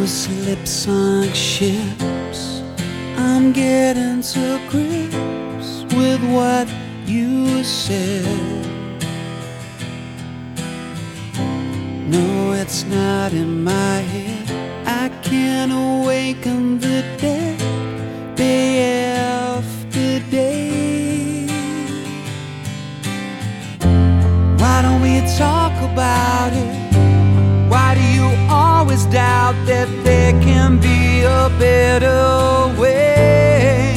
slip sunk ships. I'm getting to grips with what you said. No, it's not in my head. I can't awaken the dead day after day. Why don't we talk about it? Why do you always doubt that there can be a better way?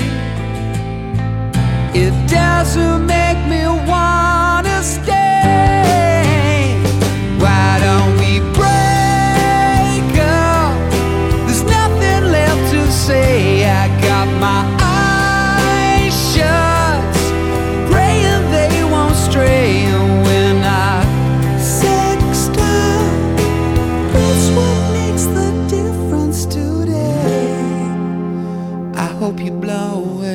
It doesn't make me wanna stay. Why don't we break up? There's nothing left to say. I got my eyes shut, praying they won't stray. And when I sext up, that's what makes the difference today. I hope you blow away.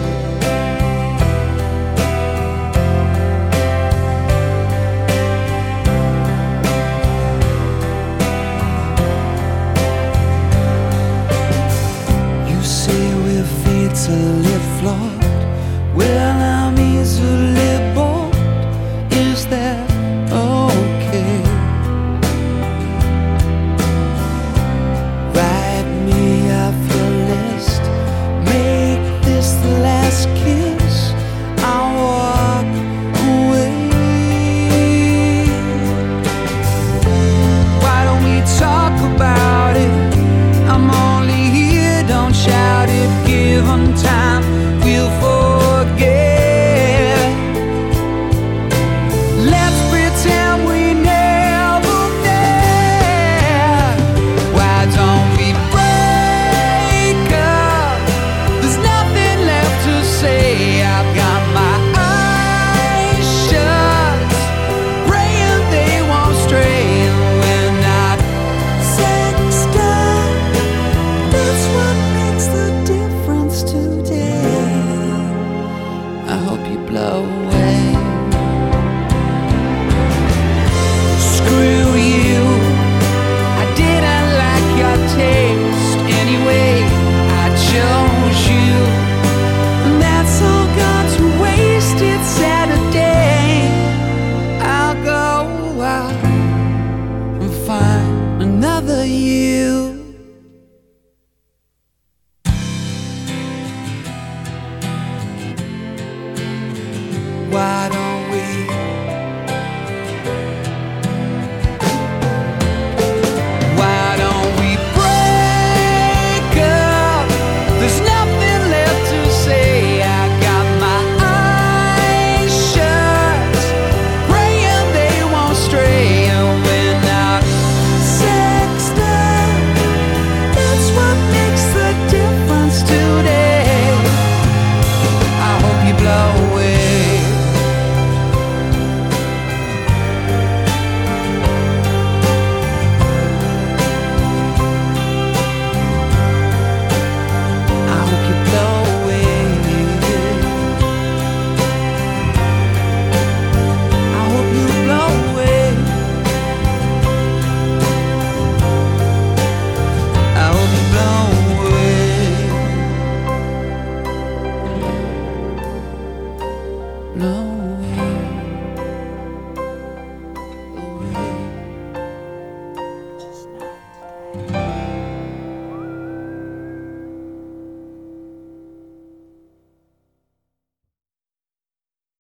Easily flawed, well, I'm easily bored. Is that okay? Write me off your list, make this the last kiss. I'll walk away. Why don't we talk about it? I'm only here, don't shout it. Given time, we'll forget. Let's pretend we never met. Why don't we break up? There's nothing left to say. I've got my eyes shut, praying they won't stray. And when I sext up, that's what makes the difference today. I hope you blow away. Screw you, I didn't like your taste anyway. I chose you, and that's all gone to waste. It's Saturday. I'll go out and find another you. Why don't we? Why don't we break up? There's nothing left to say. I got my eyes shut, praying they won't stray. And when I sext up, that's what makes the difference today. I hope you blow away. No.